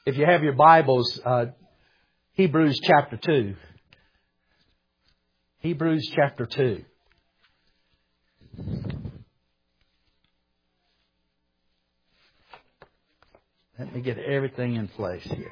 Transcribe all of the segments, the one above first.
If you have your Bibles, Hebrews chapter 2. Hebrews chapter 2. Let me get everything in place here.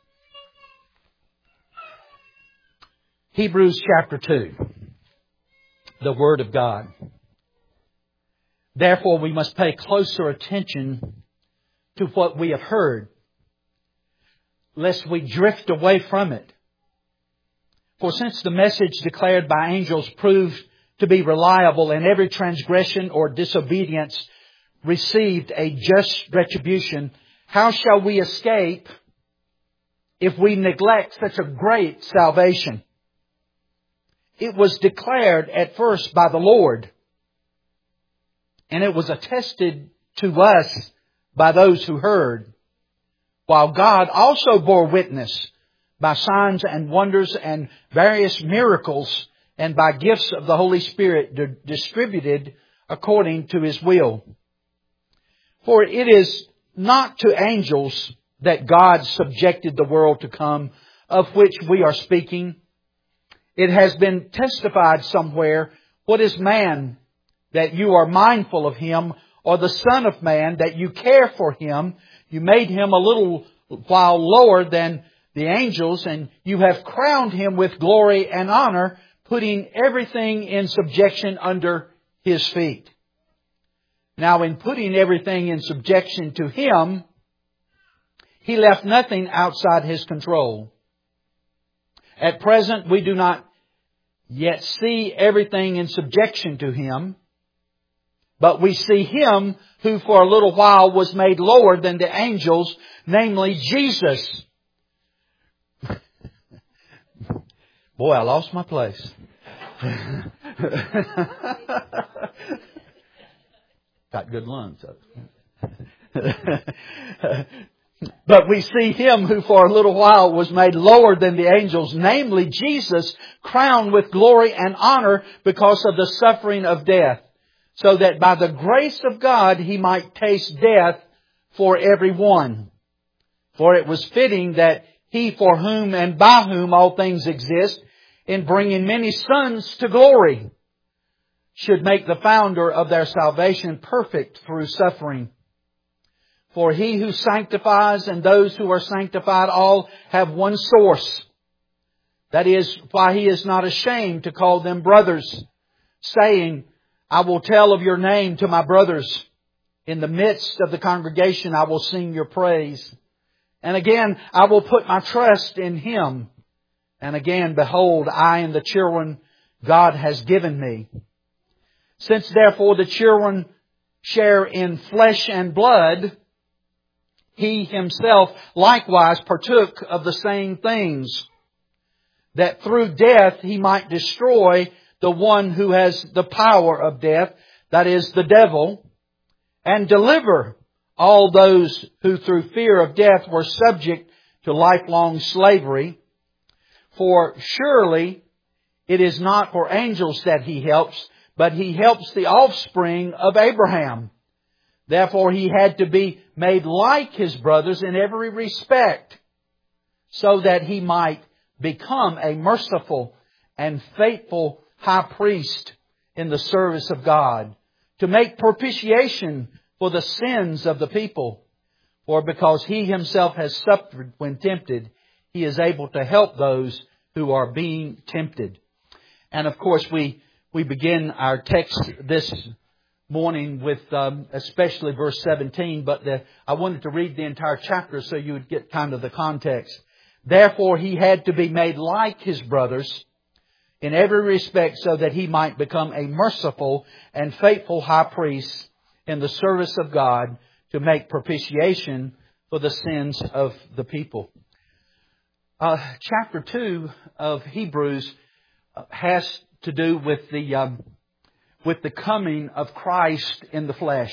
Hebrews chapter 2. The Word of God. Therefore, we must pay closer attention to what we have heard, lest we drift away from it. For since the message declared by angels proved to be reliable, and every transgression or disobedience received a just retribution, how shall we escape if we neglect such a great salvation? It was declared at first by the Lord, and it was attested to us by those who heard, while God also bore witness by signs and wonders and various miracles and by gifts of the Holy Spirit distributed according to His will. For it is not to angels that God subjected the world to come, of which we are speaking. It has been testified somewhere, what is man that you are mindful of him, or the Son of Man that you care for him? You made him a little while lower than the angels, and you have crowned him with glory and honor, putting everything in subjection under his feet. Now, in putting everything in subjection to him, he left nothing outside his control. At present, we do not yet see everything in subjection to him, but we see him who for a little while was made lower than the angels, namely Jesus. Boy, I lost my place. Got good lungs. But we see him who for a little while was made lower than the angels, namely Jesus, crowned with glory and honor because of the suffering of death, so that by the grace of God he might taste death for everyone. For it was fitting that he for whom and by whom all things exist, in bringing many sons to glory, should make the founder of their salvation perfect through suffering. For he who sanctifies and those who are sanctified all have one source. That is why he is not ashamed to call them brothers, saying, I will tell of your name to my brothers. In the midst of the congregation I will sing your praise. And again, I will put my trust in him. And again, behold, I and the children God has given me. Since therefore the children share in flesh and blood, he himself likewise partook of the same things, that through death he might destroy the one who has the power of death, that is, the devil, and deliver all those who through fear of death were subject to lifelong slavery. For surely it is not for angels that he helps, but he helps the offspring of Abraham. Therefore he had to be made like his brothers in every respect, so that he might become a merciful and faithful high priest in the service of God, to make propitiation for the sins of the people. For because he himself has suffered when tempted, he is able to help those who are being tempted. And of course we begin our text this morning with especially verse 17, but I wanted to read the entire chapter so you would get kind of the context. Therefore he had to be made like his brothers in every respect, so that he might become a merciful and faithful high priest in the service of God, to make propitiation for the sins of the people. Chapter 2 of Hebrews has to do with the coming of Christ in the flesh.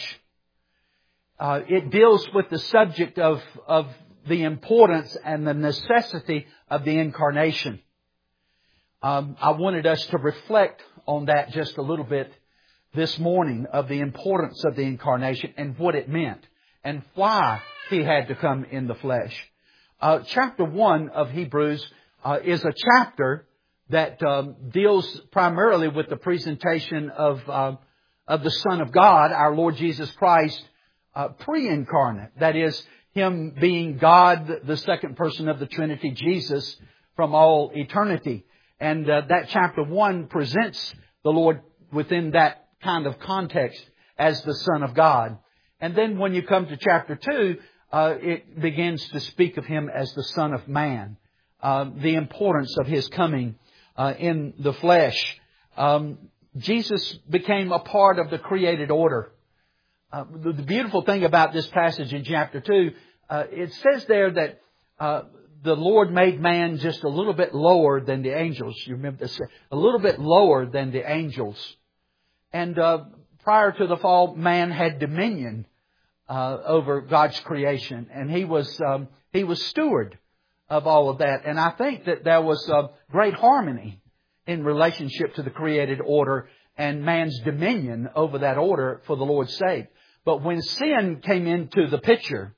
It deals with the subject of the importance and the necessity of the incarnation. I wanted us to reflect on that just a little bit this morning, of the importance of the incarnation and what it meant and why He had to come in the flesh. Chapter 1 of Hebrews is a chapter that deals primarily with the presentation of the Son of God, our Lord Jesus Christ, pre-incarnate. That is, Him being God, the second person of the Trinity, Jesus, from all eternity. And that chapter 1 presents the Lord within that kind of context as the Son of God. And then when you come to chapter 2, it begins to speak of Him as the Son of Man. The importance of His coming in the flesh. Jesus became a part of the created order. The beautiful thing about this passage in chapter 2, it says there that the Lord made man just a little bit lower than the angels. You remember this? A little bit lower than the angels. And prior to the fall, man had dominion over God's creation. And he was steward of all of that. And I think that there was great harmony in relationship to the created order and man's dominion over that order for the Lord's sake. But when sin came into the picture,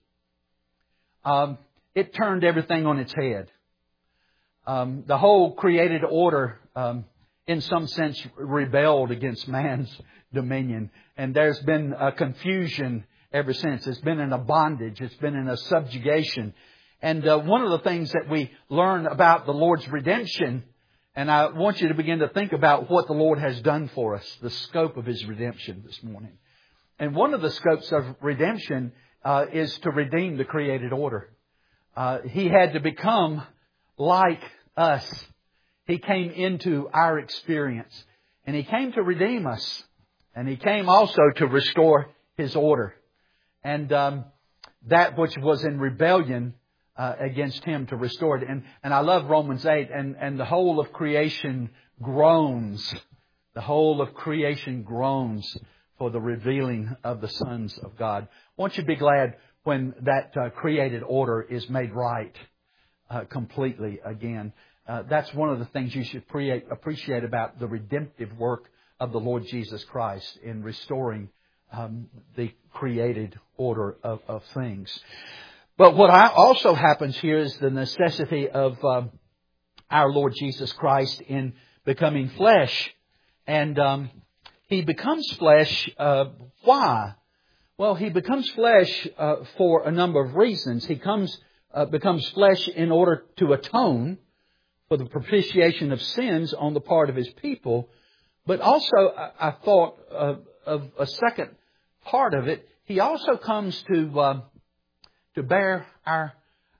it turned everything on its head. The whole created order, in some sense, rebelled against man's dominion. And there's been a confusion ever since. It's been in a bondage. It's been in a subjugation. And one of the things that we learn about the Lord's redemption, and I want you to begin to think about what the Lord has done for us, the scope of His redemption this morning. And one of the scopes of redemption is to redeem the created order. He had to become like us. He came into our experience. And He came to redeem us. And He came also to restore His order. And that which was in rebellion against Him, to restore it. And I love Romans 8. And the whole of creation groans. The whole of creation groans for the revealing of the sons of God. Won't you be glad when that created order is made right completely again? That's one of the things you should appreciate about the redemptive work of the Lord Jesus Christ in restoring the created order of things. But what also happens here is the necessity of our Lord Jesus Christ in becoming flesh. And He becomes flesh. Why? Well, He becomes flesh for a number of reasons. He becomes flesh in order to atone for the propitiation of sins on the part of His people. But also, I thought of a second part of it. He also comes to bear our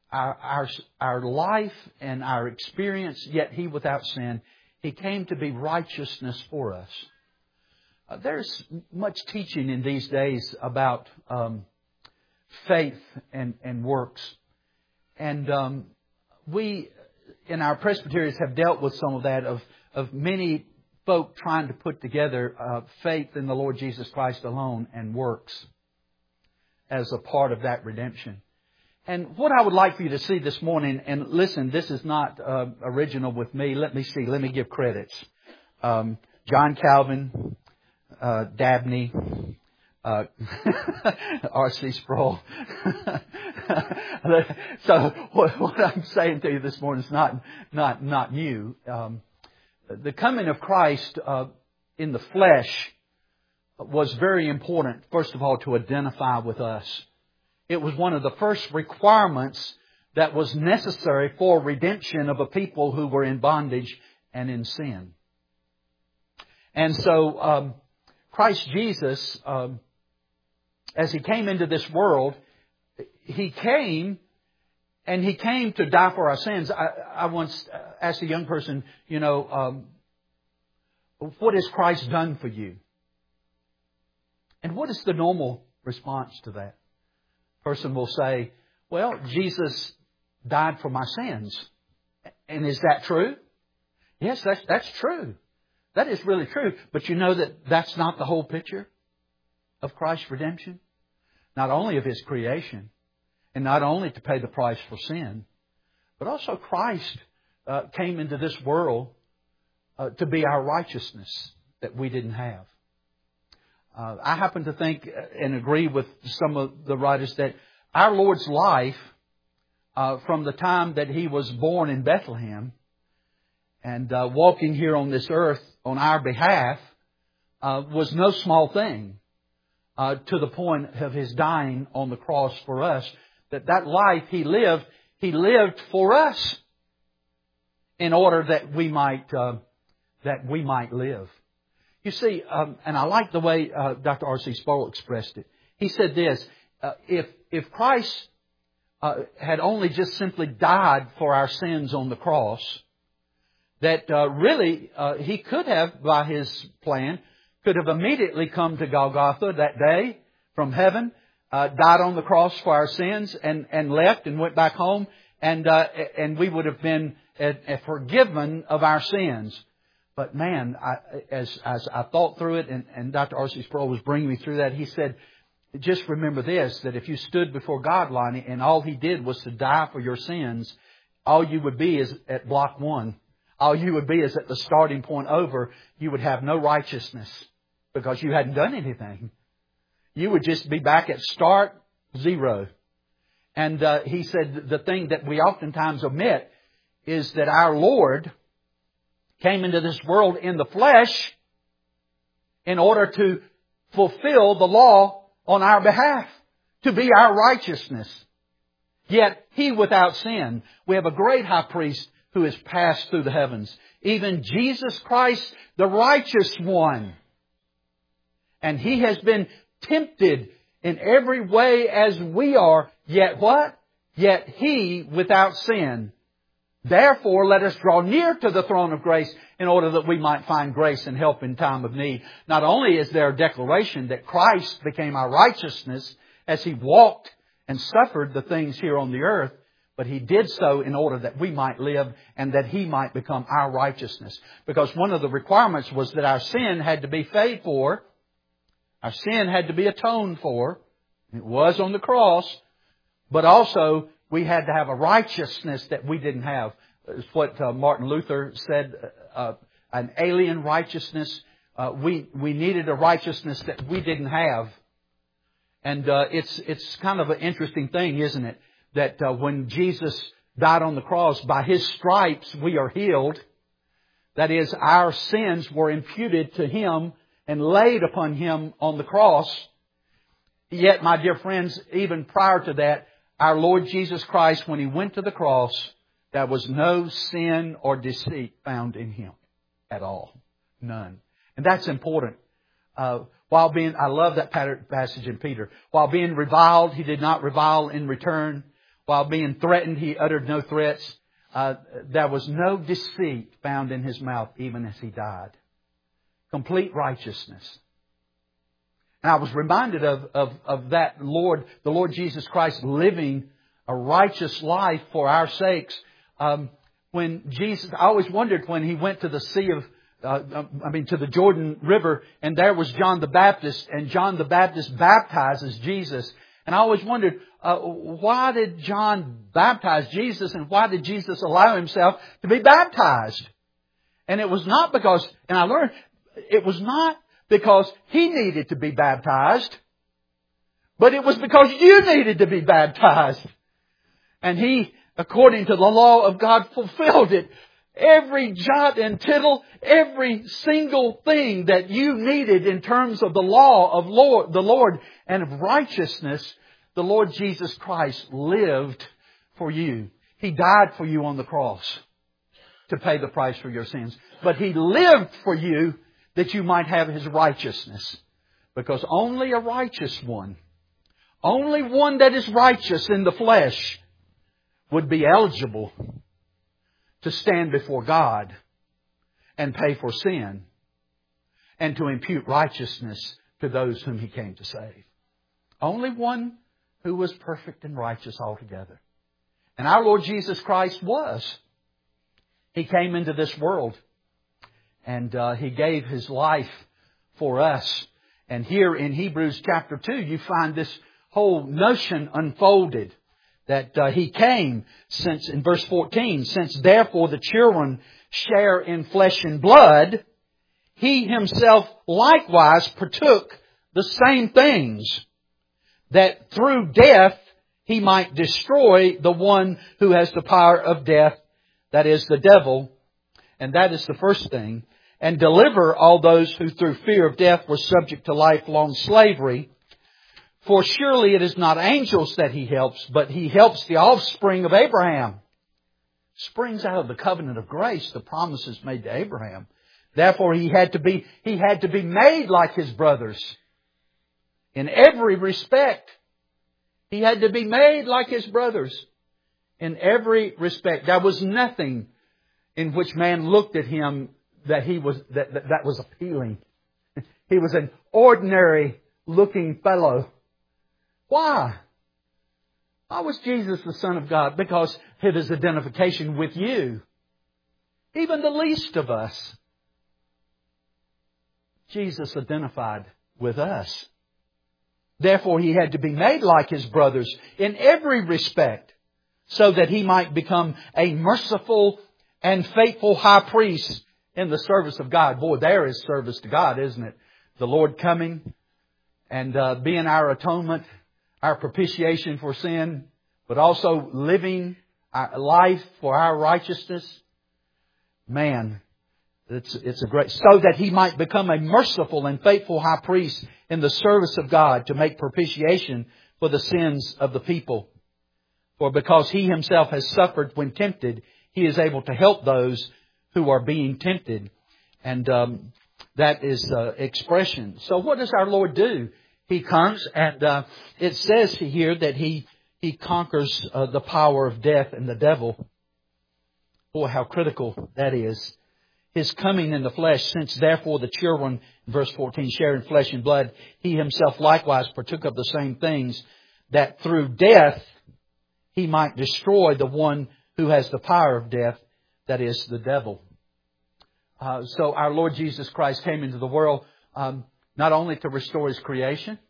life and our experience, yet He without sin. He came to be righteousness for us. There's much teaching in these days about faith and works. And we, in our presbyteries, have dealt with some of that, of many folk trying to put together faith in the Lord Jesus Christ alone and works as a part of that redemption. And what I would like for you to see this morning, and listen, this is not original with me. Let me give credits. John Calvin, Dabney, R.C. Sproul. So what I'm saying to you this morning is not new. The coming of Christ in the flesh was very important, first of all, to identify with us. It was one of the first requirements that was necessary for redemption of a people who were in bondage and in sin. And so Christ Jesus, as He came into this world, He came to die for our sins. I once asked a young person, what has Christ done for you? And what is the normal response to that? Person will say, well, Jesus died for my sins. And is that true? Yes, that's true. That is really true. But you know that's not the whole picture of Christ's redemption. Not only of His creation, and not only to pay the price for sin, but also Christ came into this world to be our righteousness that we didn't have. I happen to think and agree with some of the writers that our Lord's life from the time that He was born in Bethlehem and walking here on this earth on our behalf was no small thing, to the point of His dying on the cross for us. That life He lived for us in order that we might live. You see, and I like the way Dr. R.C. Sproul expressed it. He said this: if Christ had only just simply died for our sins on the cross, that really He could have, by His plan, could have immediately come to Golgotha that day from heaven, died on the cross for our sins, and left and went back home, and we would have been forgiven of our sins. But man, as I thought through it, and Dr. R.C. Sproul was bringing me through that, he said, just remember this, that if you stood before God, Lonnie, and all He did was to die for your sins, all you would be is at block 1. All you would be is at the starting point over. You would have no righteousness because you hadn't done anything. You would just be back at start 0. And he said the thing that we oftentimes omit is that our Lord came into this world in the flesh in order to fulfill the law on our behalf, to be our righteousness. Yet He without sin. We have a great high priest who has passed through the heavens, even Jesus Christ, the righteous one. And He has been tempted in every way as we are, yet what? Yet He without sin. Therefore, let us draw near to the throne of grace in order that we might find grace and help in time of need. Not only is there a declaration that Christ became our righteousness as He walked and suffered the things here on the earth, but He did so in order that we might live and that He might become our righteousness. Because one of the requirements was that our sin had to be paid for. Our sin had to be atoned for. It was on the cross. But also, we had to have a righteousness that we didn't have. It's what Martin Luther said, an alien righteousness. We needed a righteousness that we didn't have. And it's kind of an interesting thing, isn't it? That when Jesus died on the cross, by His stripes we are healed. That is, our sins were imputed to Him and laid upon Him on the cross. Yet, my dear friends, even prior to that, our Lord Jesus Christ, when He went to the cross, there was no sin or deceit found in Him at all. None. And that's important. I love that passage in Peter. While being reviled, He did not revile in return. While being threatened, He uttered no threats. There was no deceit found in His mouth, even as He died. Complete righteousness. And I was reminded of that Lord, the Lord Jesus Christ living a righteous life for our sakes. When Jesus, I always wondered when He went to the to the Jordan River, and there was John the Baptist, and John the Baptist baptizes Jesus. And I always wondered, why did John baptize Jesus, and why did Jesus allow Himself to be baptized? And it was not because, and I learned, it was not because He needed to be baptized, but it was because you needed to be baptized. And He, according to the law of God, fulfilled it. Every jot and tittle, every single thing that you needed in terms of the law of the Lord and of righteousness, the Lord Jesus Christ lived for you. He died for you on the cross to pay the price for your sins. But He lived for you that you might have His righteousness. Because only a righteous one, only one that is righteous in the flesh, would be eligible to stand before God and pay for sin and to impute righteousness to those whom He came to save. Only one who was perfect and righteous altogether. And our Lord Jesus Christ was. He came into this world and He gave His life for us. And here in Hebrews chapter 2, you find this whole notion unfolded. That He came, since in verse 14, since therefore the children share in flesh and blood, He Himself likewise partook the same things, that through death He might destroy the one who has the power of death, that is the devil, and that is the first thing, and deliver all those who through fear of death were subject to lifelong slavery. For surely it is not angels that He helps, but He helps the offspring of Abraham. Springs out of the covenant of grace, the promises made to Abraham. Therefore He had to be made like His brothers. In every respect. He had to be made like His brothers. In every respect. There was nothing in which man looked at Him that was appealing. He was an ordinary looking fellow. Why? Why was Jesus the Son of God? Because of His identification with you. Even the least of us. Jesus identified with us. Therefore, He had to be made like His brothers in every respect, so that He might become a merciful and faithful high priest in the service of God. Boy, there is service to God, isn't it? The Lord coming and being our atonement, our propitiation for sin, but also living our life for our righteousness. Man, it's a great... So that He might become a merciful and faithful high priest in the service of God to make propitiation for the sins of the people. For because He Himself has suffered when tempted, He is able to help those who are being tempted. And that is expression. So what does our Lord do? He comes and it says here that He conquers the power of death and the devil. Boy, how critical that is. His coming in the flesh, since therefore the children, verse 14, share in flesh and blood, He Himself likewise partook of the same things, that through death He might destroy the one who has the power of death, that is the devil. So our Lord Jesus Christ came into the world not only to restore His creation,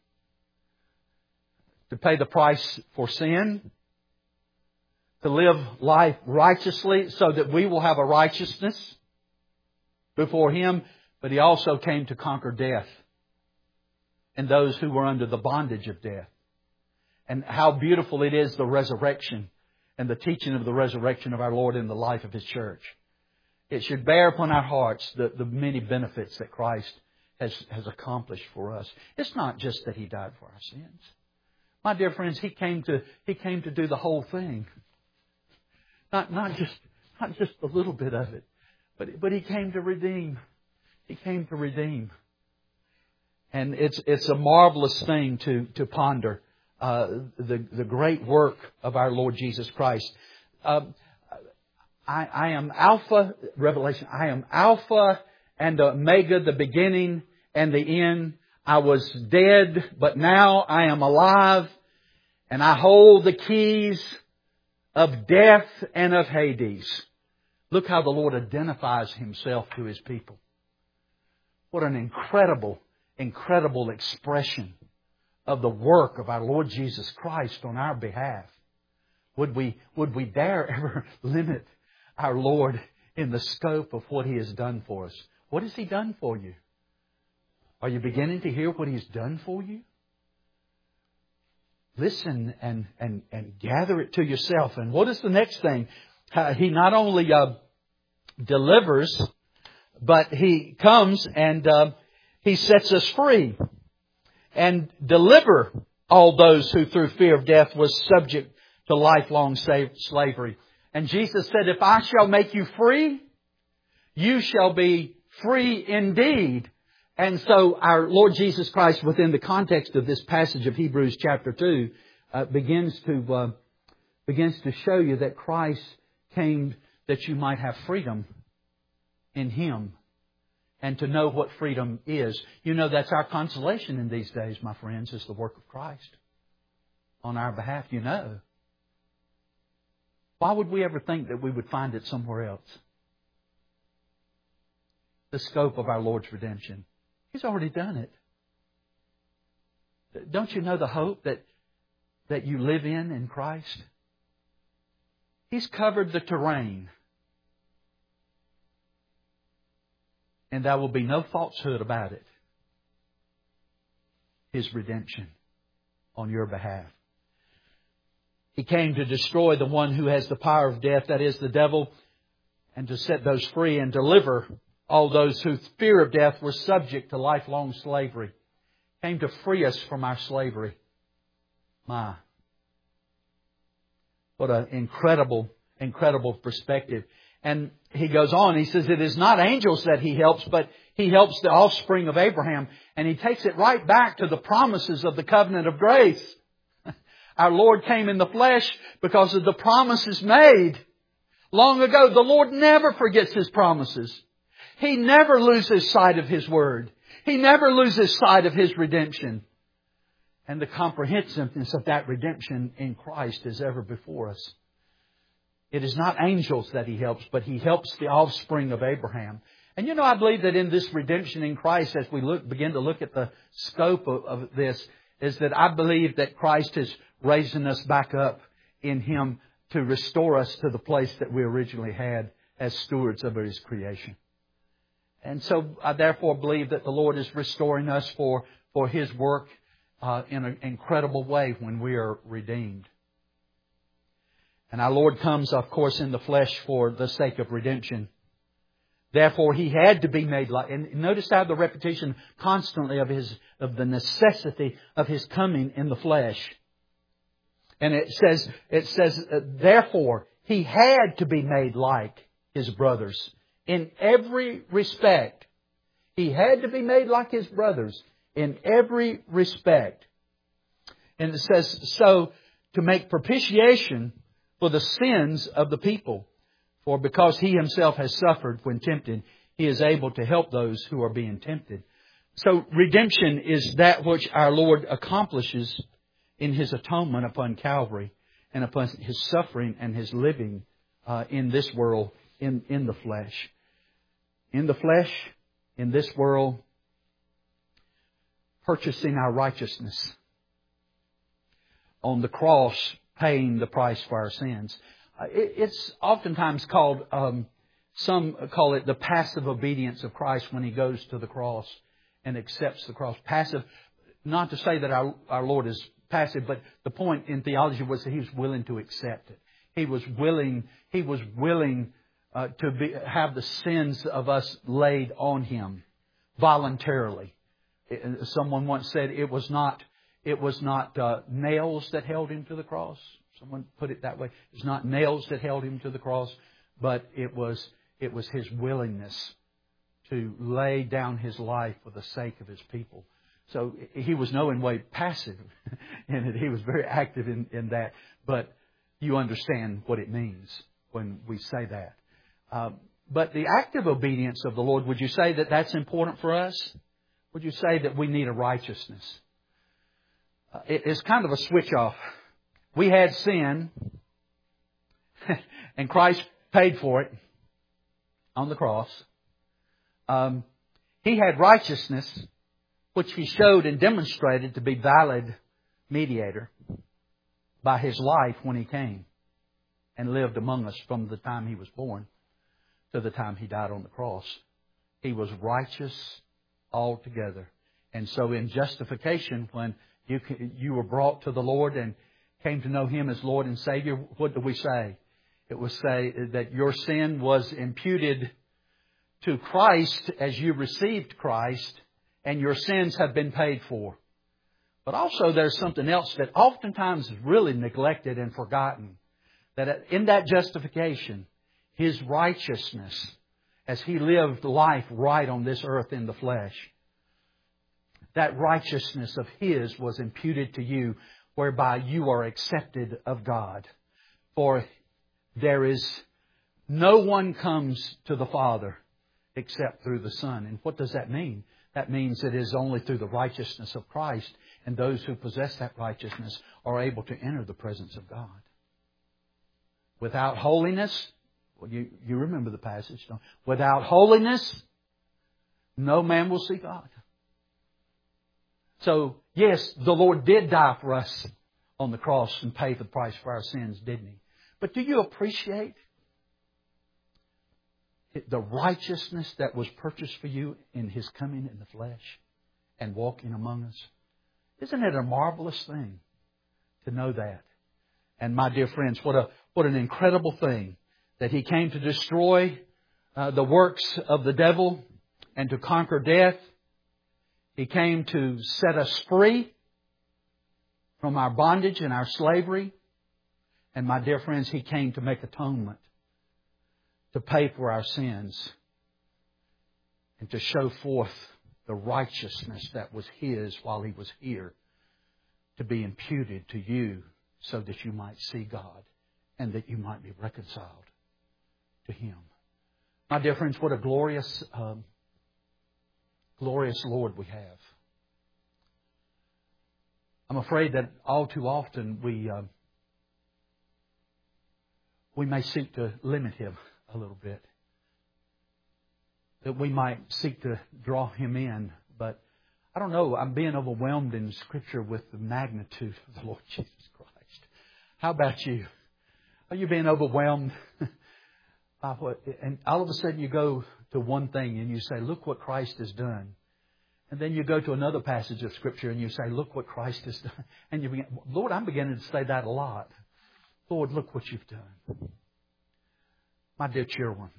to pay the price for sin, to live life righteously so that we will have a righteousness before Him, but He also came to conquer death and those who were under the bondage of death. And how beautiful it is, the resurrection and the teaching of the resurrection of our Lord in the life of His church. It should bear upon our hearts the many benefits that Christ has accomplished for us. It's not just that He died for our sins. My dear friends, He came to do the whole thing. Not just a little bit of it. But He came to redeem. He came to redeem. And it's a marvelous thing to ponder the great work of our Lord Jesus Christ. I am Alpha, Revelation, I am Alpha and Omega, the beginning and the end. I was dead, but now I am alive, and I hold the keys of death and of Hades. Look how the Lord identifies Himself to His people. What an incredible, incredible expression of the work of our Lord Jesus Christ on our behalf. Would we dare ever limit our Lord in the scope of what He has done for us? What has He done for you? Are you beginning to hear what He's done for you? Listen and gather it to yourself. And what is the next thing? He not only delivers, but He comes and He sets us free. And deliver all those who through fear of death was subject to lifelong slavery. And Jesus said, if I shall make you free, you shall be free indeed. And so our Lord Jesus Christ, within the context of this passage of Hebrews chapter 2, begins to show you that Christ came that you might have freedom in Him and to know what freedom is. You know, that's our consolation in these days, my friends, is the work of Christ on our behalf, you know. Why would we ever think that we would find it somewhere else? The scope of our Lord's redemption. He's already done it. Don't you know the hope that you live in Christ? He's covered the terrain. And there will be no falsehood about it. His redemption on your behalf. He came to destroy the one who has the power of death, that is the devil, and to set those free and deliver all those whose fear of death were subject to lifelong slavery. He came to free us from our slavery. My. What an incredible, incredible perspective. And he goes on, he says, it is not angels that He helps, but He helps the offspring of Abraham. And he takes it right back to the promises of the covenant of grace. Our Lord came in the flesh because of the promises made long ago. The Lord never forgets His promises. He never loses sight of His word. He never loses sight of His redemption. And the comprehensiveness of that redemption in Christ is ever before us. It is not angels that He helps, but He helps the offspring of Abraham. And you know, I believe that in this redemption in Christ, as we begin to look at the scope of this, is that I believe that Christ is raising us back up in Him to restore us to the place that we originally had as stewards of His creation. And so I therefore believe that the Lord is restoring us for His work in an incredible way when we are redeemed. And our Lord comes, of course, in the flesh for the sake of redemption. Therefore, He had to be made like. And notice how the repetition constantly of the necessity of His coming in the flesh. And it says, therefore, He had to be made like His brothers in every respect. He had to be made like His brothers in every respect. And it says, so to make propitiation for the sins of the people. For because He Himself has suffered when tempted, He is able to help those who are being tempted. So redemption is that which our Lord accomplishes in His atonement upon Calvary and upon His suffering and His living in this world, in the flesh. In the flesh, in this world, purchasing our righteousness. On the cross, paying the price for our sins. It's oftentimes called, some call it the passive obedience of Christ when He goes to the cross and accepts the cross. Passive, not to say that our Lord is passive, but the point in theology was that He was willing to accept it. He was willing to have the sins of us laid on Him voluntarily. Someone once said it was not nails that held Him to the cross. Someone put it that way. It's not nails that held Him to the cross, but it was His willingness to lay down His life for the sake of His people. So He was no way passive in it. He was very active in that. But you understand what it means when we say that. But the active obedience of the Lord, would you say that that's important for us? Would you say that we need a righteousness? It's kind of a switch off. We had sin, and Christ paid for it on the cross. He had righteousness, which He showed and demonstrated to be valid mediator by His life when He came and lived among us from the time He was born to the time He died on the cross. He was righteous altogether. And so in justification, when you were brought to the Lord and came to know Him as Lord and Savior, what do we say? It was say that your sin was imputed to Christ as you received Christ, and your sins have been paid for. But also there's something else that oftentimes is really neglected and forgotten. That in that justification, His righteousness, as He lived life right on this earth in the flesh, that righteousness of His was imputed to you, whereby you are accepted of God. For there is no one comes to the Father except through the Son. And what does that mean? That means it is only through the righteousness of Christ, and those who possess that righteousness are able to enter the presence of God. Without holiness, well, you remember the passage, don't you? Without holiness, no man will see God. So, yes, the Lord did die for us on the cross and pay the price for our sins, didn't He? But do you appreciate the righteousness that was purchased for you in His coming in the flesh and walking among us? Isn't it a marvelous thing to know that? And my dear friends, what an incredible thing that He came to destroy the works of the devil and to conquer death. He came to set us free from our bondage and our slavery. And my dear friends, He came to make atonement, to pay for our sins, and to show forth the righteousness that was His while He was here, to be imputed to you so that you might see God and that you might be reconciled to Him. My dear friends, what a glorious Lord we have. I'm afraid that all too often we may seek to limit Him a little bit. That we might seek to draw Him in. But I don't know, I'm being overwhelmed in Scripture with the magnitude of the Lord Jesus Christ. How about you? Are you being overwhelmed by what? And all of a sudden you go to one thing and you say, look what Christ has done. And then you go to another passage of Scripture and you say, look what Christ has done. And you begin, Lord, I'm beginning to say that a lot. Lord, look what you've done. My dear children,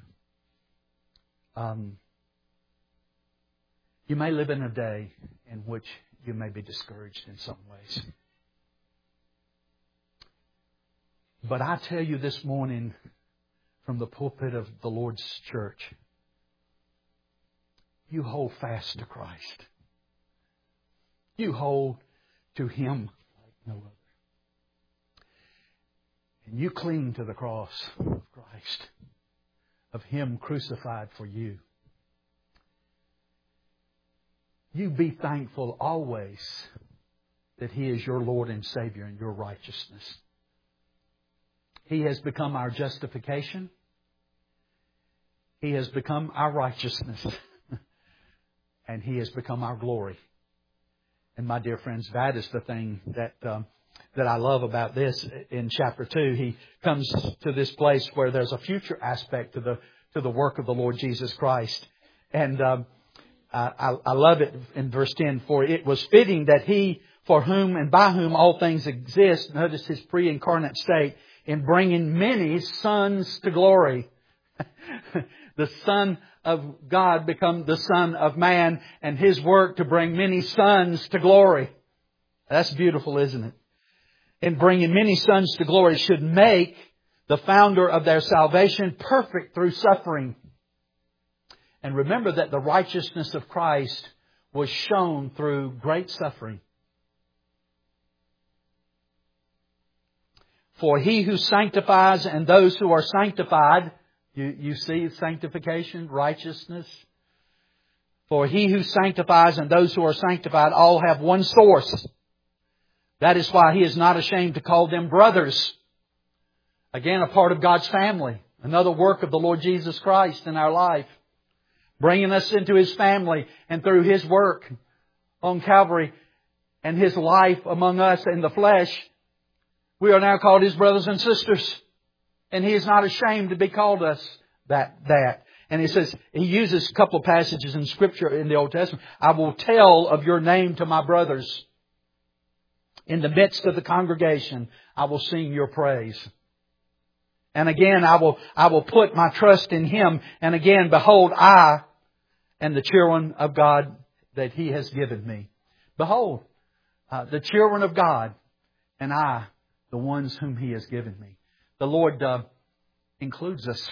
you may live in a day in which you may be discouraged in some ways. But I tell you this morning from the pulpit of the Lord's church, you hold fast to Christ. You hold to Him like no other. And you cling to the cross of Christ, of Him crucified for you. You be thankful always that He is your Lord and Savior and your righteousness. He has become our justification. He has become our righteousness. And He has become our glory. And my dear friends, that is the thing that I love about this. In chapter 2, he comes to this place where there's a future aspect to the work of the Lord Jesus Christ. And I love it in verse 10. For it was fitting that He, for whom and by whom all things exist, notice His pre-incarnate state, in bringing many sons to glory. The Son of God become the Son of Man, and His work to bring many sons to glory. That's beautiful, isn't it? In bringing many sons to glory should make the founder of their salvation perfect through suffering. And remember that the righteousness of Christ was shown through great suffering. For He who sanctifies and those who are sanctified, you see sanctification, righteousness. For He who sanctifies and those who are sanctified all have one source. That is why He is not ashamed to call them brothers. Again, a part of God's family. Another work of the Lord Jesus Christ in our life. Bringing us into His family, and through His work on Calvary and His life among us in the flesh, we are now called His brothers and sisters. And He is not ashamed to be called us that. And He says, He uses a couple of passages in Scripture in the Old Testament. I will tell of your name to my brothers. In the midst of the congregation, I will sing your praise. And again, I will put my trust in Him. And again, behold, I and the children of God that He has given me. Behold, the children of God and I, the ones whom He has given me. The Lord includes us.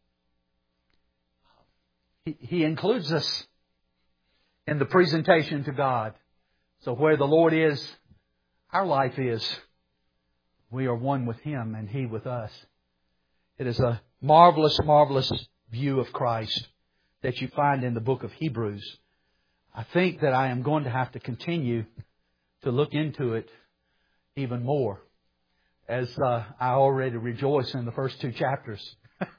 He includes us in the presentation to God. So where the Lord is, our life is. We are one with Him and He with us. It is a marvelous, marvelous view of Christ that you find in the book of Hebrews. I think that I am going to have to continue to look into it even more, as I already rejoice in the first 2 chapters.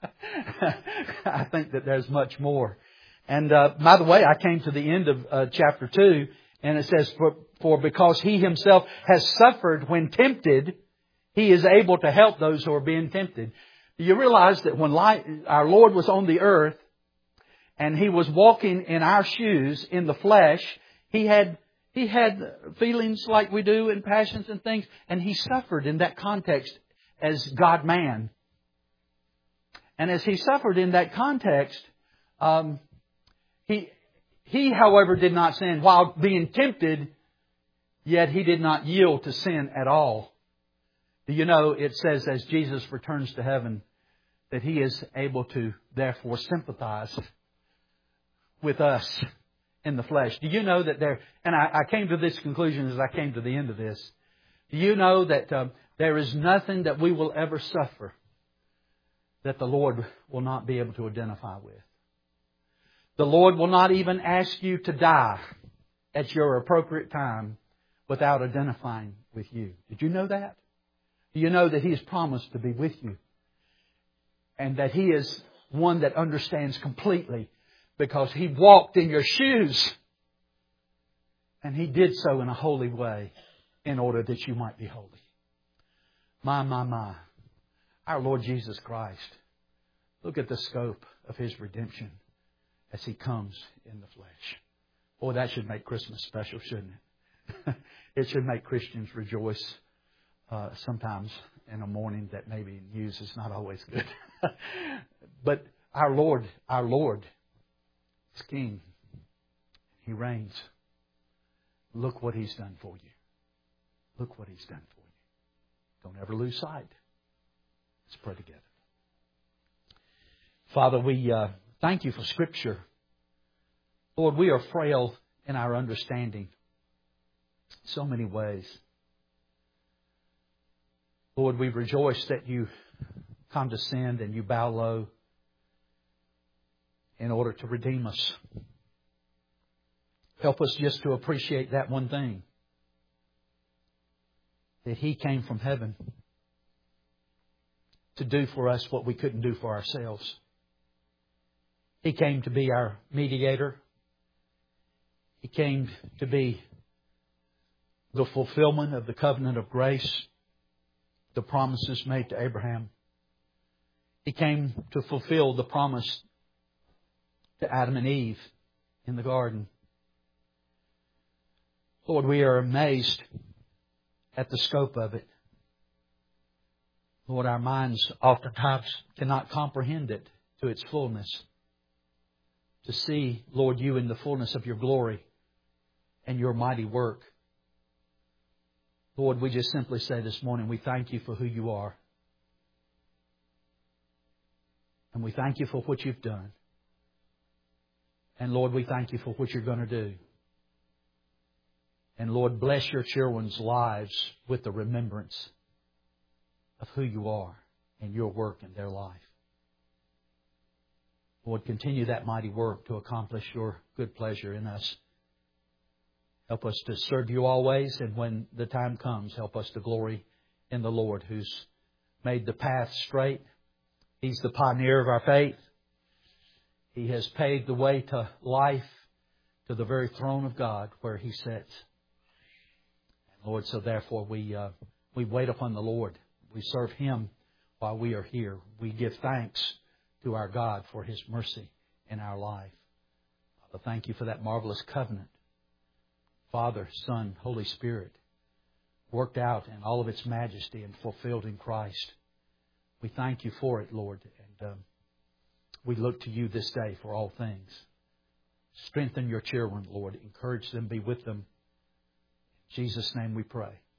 I think that there's much more. And by the way, I came to the end of chapter 2, and it says, For because He Himself has suffered when tempted, He is able to help those who are being tempted. Do you realize that when our Lord was on the earth and He was walking in our shoes in the flesh, He had feelings like we do and passions and things, and He suffered in that context. as God-man. And as He suffered in that context, He, however, did not sin. While being tempted, yet He did not yield to sin at all. Do you know, it says as Jesus returns to heaven, that He is able to, therefore, sympathize with us in the flesh. Do you know that and I came to this conclusion as I came to the end of this. Do you know that there is nothing that we will ever suffer that the Lord will not be able to identify with? The Lord will not even ask you to die at your appropriate time without identifying with you. Did you know that? Do you know that He has promised to be with you? And that He is one that understands completely because He walked in your shoes. And He did so in a holy way in order that you might be holy. My. Our Lord Jesus Christ. Look at the scope of His redemption as He comes in the flesh. Boy, that should make Christmas special, shouldn't it? It should make Christians rejoice sometimes in a morning that maybe news is not always good. But our Lord is King. He reigns. Look what He's done for you. Look what He's done for you. Don't ever lose sight. Let's pray together. Father, we thank You for Scripture. Lord, we are frail in our understanding in so many ways. Lord, we rejoice that You condescend and You bow low in order to redeem us. Help us just to appreciate that one thing. That He came from heaven to do for us what we couldn't do for ourselves. He came to be our mediator. He came to be the fulfillment of the covenant of grace, the promises made to Abraham. He came to fulfill the promise to Adam and Eve in the garden. Lord, we are amazed at the scope of it. Lord, our minds oftentimes cannot comprehend it to its fullness. To see, Lord, You in the fullness of Your glory and Your mighty work. Lord, we just simply say this morning, we thank You for who You are. And we thank You for what You've done. And Lord, we thank You for what You're going to do. And Lord, bless Your children's lives with the remembrance of who You are and Your work in their life. Lord, continue that mighty work to accomplish Your good pleasure in us. Help us to serve You always, and when the time comes, help us to glory in the Lord who's made the path straight. He's the pioneer of our faith. He has paved the way to life, to the very throne of God where He sits. Lord, so therefore we wait upon the Lord. We serve Him while we are here. We give thanks to our God for His mercy in our life. Father, thank You for that marvelous covenant. Father, Son, Holy Spirit, worked out in all of its majesty and fulfilled in Christ. We thank You for it, Lord. And we look to You this day for all things. Strengthen Your children, Lord. Encourage them, be with them. In Jesus' name we pray.